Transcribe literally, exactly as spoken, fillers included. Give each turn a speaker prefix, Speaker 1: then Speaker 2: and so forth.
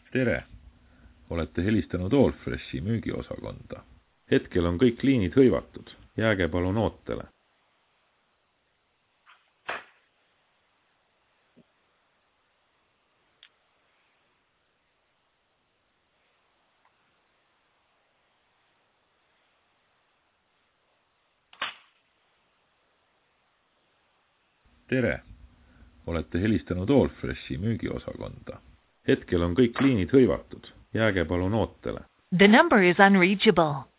Speaker 1: Tere! Olete helistanud Allfreshi müügiosakonda. Hetkel on kõik liinid hõivatud. Jääge palun ootele. Tere! Olete helistanud Allfreshi müügiosakonda. Hetkel on kõik liinid hõivatud. Jääge palun ootele.
Speaker 2: The number is unreachable.